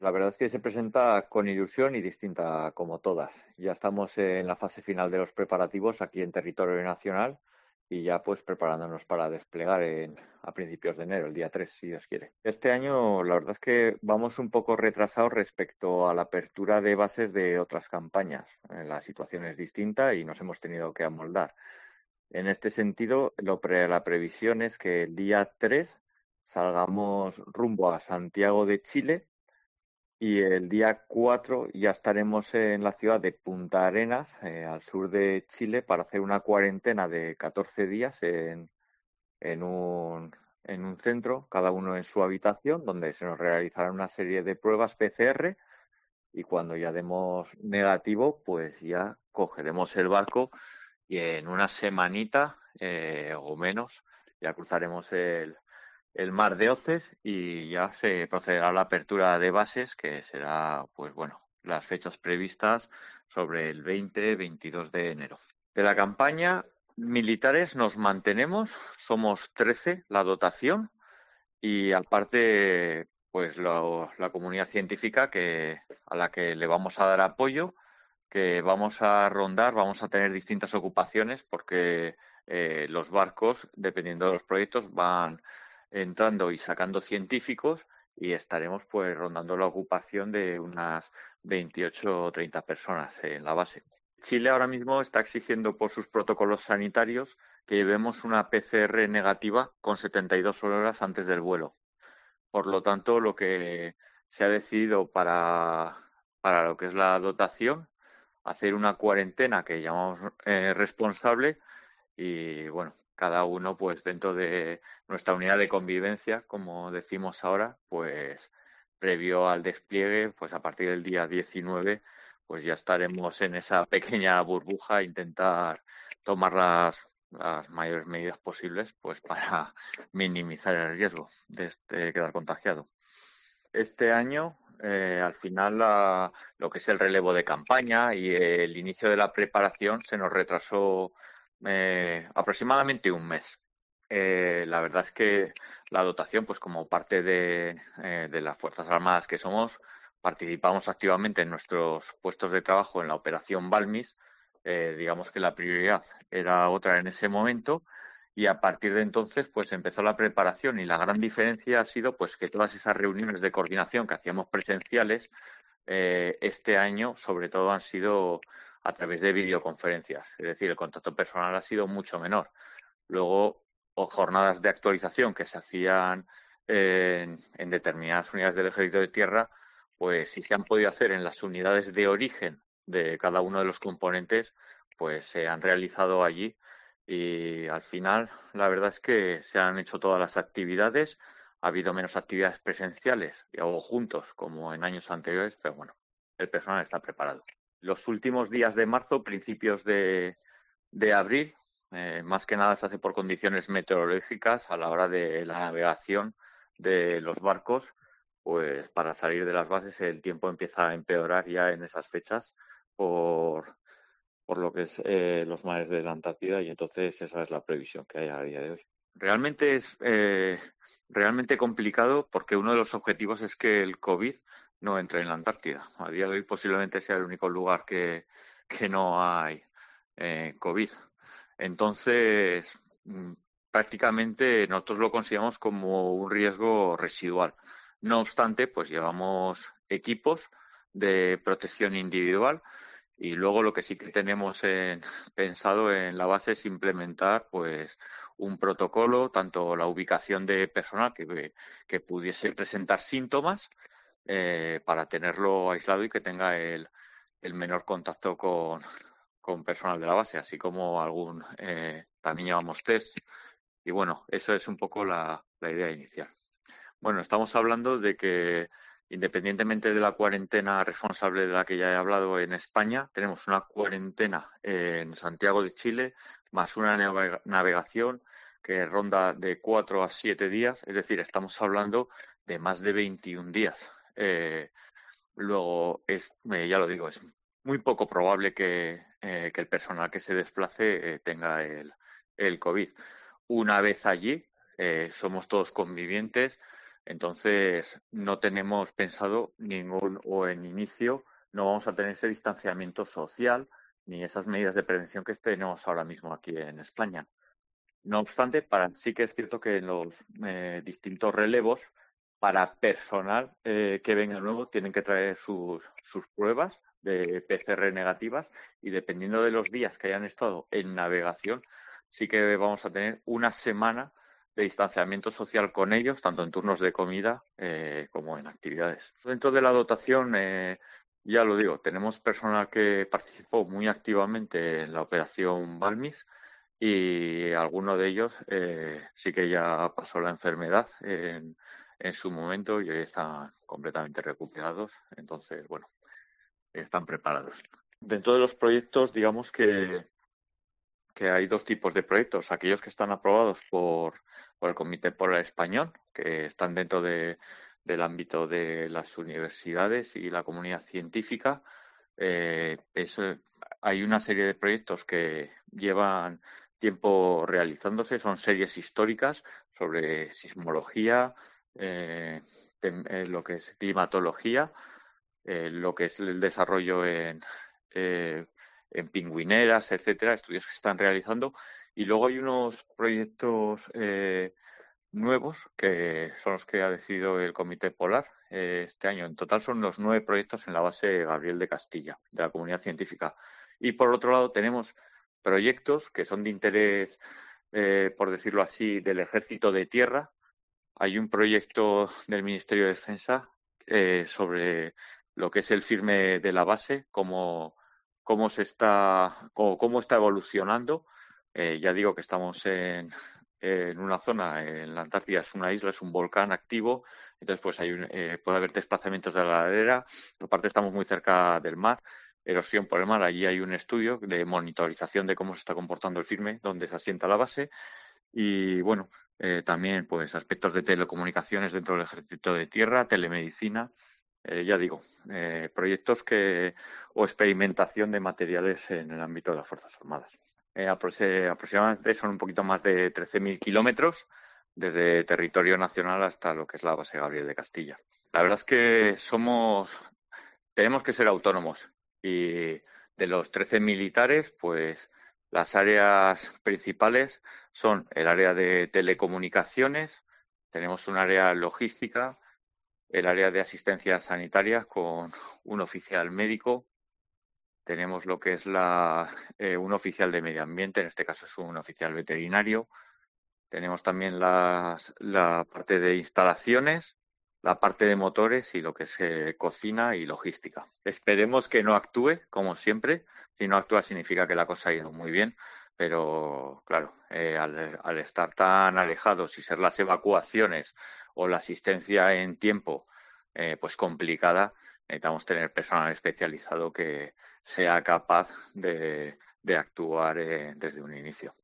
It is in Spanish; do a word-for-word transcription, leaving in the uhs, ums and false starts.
La verdad es que se presenta con ilusión y distinta como todas. Ya estamos en la fase final de los preparativos aquí en territorio nacional y ya pues preparándonos para desplegar en, a principios de enero, el día tres, si Dios quiere. Este año la verdad es que vamos un poco retrasados respecto a la apertura de bases de otras campañas. Eh, La situación es distinta y nos hemos tenido que amoldar. En este sentido, lo pre- la previsión es que el día tres salgamos rumbo a Santiago de Chile y el día cuatro ya estaremos en la ciudad de Punta Arenas, eh, al sur de Chile, para hacer una cuarentena de catorce días en, en un, en un centro, cada uno en su habitación, donde se nos realizará una serie de pruebas P C R y cuando ya demos negativo, pues ya cogeremos el barco y en una semanita eh, o menos ya cruzaremos el, el mar de Oces y ya se procederá a la apertura de bases, que será, pues bueno, las fechas previstas sobre el veinte veintidós de enero. De la campaña, militares nos mantenemos, somos trece la dotación y aparte, pues lo- la comunidad científica que, a la que le vamos a dar apoyo, que vamos a rondar, vamos a tener distintas ocupaciones porque eh, los barcos, dependiendo de los proyectos, van entrando y sacando científicos y estaremos pues rondando la ocupación de unas veintiocho o treinta personas en la base. Chile ahora mismo está exigiendo por sus protocolos sanitarios que llevemos una P C R negativa con setenta y dos horas antes del vuelo. Por lo tanto, lo que se ha decidido para, para lo que es la dotación, hacer una cuarentena que llamamos eh, responsable y, bueno, cada uno, pues dentro de nuestra unidad de convivencia, como decimos ahora, pues previo al despliegue, pues a partir del día diecinueve, pues ya estaremos en esa pequeña burbuja a intentar tomar las, las mayores medidas posibles, pues para minimizar el riesgo de este, quedar contagiado. Este año, eh, al final, la- lo que es el relevo de campaña y el inicio de la preparación se nos retrasó eh, aproximadamente un mes. Eh, la verdad es que la dotación, pues como parte de, eh, de las Fuerzas Armadas que somos, participamos activamente en nuestros puestos de trabajo en la operación Balmis. Eh, digamos que la prioridad era otra en ese momento y a partir de entonces pues empezó la preparación y la gran diferencia ha sido pues que todas esas reuniones de coordinación que hacíamos presenciales eh, este año sobre todo han sido a través de videoconferencias, es decir, el contacto personal ha sido mucho menor. Luego, o jornadas de actualización que se hacían en, en determinadas unidades del Ejército de Tierra, pues si se han podido hacer en las unidades de origen de cada uno de los componentes, pues se han realizado allí y al final la verdad es que se han hecho todas las actividades, ha habido menos actividades presenciales o juntos como en años anteriores, pero bueno, el personal está preparado. Los últimos días de marzo, principios de, de abril, eh, más que nada se hace por condiciones meteorológicas a la hora de la navegación de los barcos, pues para salir de las bases el tiempo empieza a empeorar ya en esas fechas por, por lo que es eh, los mares de la Antártida y entonces esa es la previsión que hay a día de hoy. Realmente es eh, realmente complicado porque uno de los objetivos es que el COVID no entre en la Antártida. A día de hoy posiblemente sea el único lugar que, que no hay eh, COVID. Entonces, mm, prácticamente nosotros lo consideramos como un riesgo residual. No obstante, pues llevamos equipos de protección individual y luego lo que sí que tenemos en- pensado en la base es implementar pues un protocolo, tanto la ubicación de personal que, que pudiese presentar síntomas eh, para tenerlo aislado y que tenga el, el menor contacto con, con personal de la base, así como algún, eh, también llevamos test. Y bueno, eso es un poco la, la idea inicial. Bueno, estamos hablando de que independientemente de la cuarentena responsable de la que ya he hablado en España, tenemos una cuarentena en Santiago de Chile más una navega- navegación que ronda de cuatro a siete días, es decir, estamos hablando de más de veintiún días. Eh, Luego, es, eh, ya lo digo, es muy poco probable que, eh, que el personal que se desplace eh, tenga el, el COVID. Una vez allí, eh, somos todos convivientes, Entonces, no tenemos pensado ningún, o en inicio, no vamos a tener ese distanciamiento social ni esas medidas de prevención que tenemos ahora mismo aquí en España. No obstante, para, sí que es cierto que en los eh, distintos relevos, para personal eh, que venga nuevo, tienen que traer sus, sus pruebas de P C R negativas y dependiendo de los días que hayan estado en navegación, sí que vamos a tener una semana de distanciamiento social con ellos, tanto en turnos de comida eh, como en actividades. Dentro de la dotación, eh, ya lo digo, tenemos personal que participó muy activamente en la operación Balmis, y alguno de ellos eh, sí que ya pasó la enfermedad en, en su momento y hoy están completamente recuperados. Entonces, bueno, están preparados. Dentro de los proyectos, digamos que, que hay dos tipos de proyectos. Aquellos que están aprobados por, por el Comité Polar Español, que están dentro de, del ámbito de las universidades y la comunidad científica. Eh, es, hay una serie de proyectos que llevan tiempo realizándose, son series históricas sobre sismología, eh, tem, eh, lo que es climatología, eh, lo que es el desarrollo en, eh, en pingüineras, etcétera, estudios que se están realizando. Y luego hay unos proyectos eh, nuevos que son los que ha decidido el Comité Polar eh, este año. En total son los nueve proyectos en la base Gabriel de Castilla, de la comunidad científica. Y por otro lado tenemos proyectos que son de interés, eh, por decirlo así, del Ejército de Tierra. Hay un proyecto del Ministerio de Defensa eh, sobre lo que es el firme de la base, cómo, cómo se está, cómo, cómo está evolucionando. Eh, ya digo que estamos en, en una zona, en la Antártida es una isla, es un volcán activo, entonces pues hay un, eh, puede haber desplazamientos de la ladera, aparte estamos muy cerca del mar, erosión por el mar, allí hay un estudio de monitorización de cómo se está comportando el firme, donde se asienta la base, y bueno, eh, también pues aspectos de telecomunicaciones dentro del Ejército de Tierra, telemedicina, eh, ya digo, eh, proyectos que o experimentación de materiales en el ámbito de las Fuerzas Armadas. Eh, aproximadamente son un poquito más de trece mil kilómetros desde territorio nacional hasta lo que es la base Gabriel de Castilla. La verdad es que somos, tenemos que ser autónomos y de los trece militares, pues las áreas principales son el área de telecomunicaciones, tenemos un área logística, el área de asistencia sanitaria con un oficial médico, tenemos lo que es la, eh, un oficial de medio ambiente, en este caso es un oficial veterinario, tenemos también las, la parte de instalaciones, la parte de motores y lo que es eh, cocina y logística. Esperemos que no actúe, como siempre. Si no actúa significa que la cosa ha ido muy bien, pero claro, eh, al, al estar tan alejados y ser las evacuaciones o la asistencia en tiempo eh, pues complicada, necesitamos tener personal especializado que sea capaz de, de actuar eh, desde un inicio.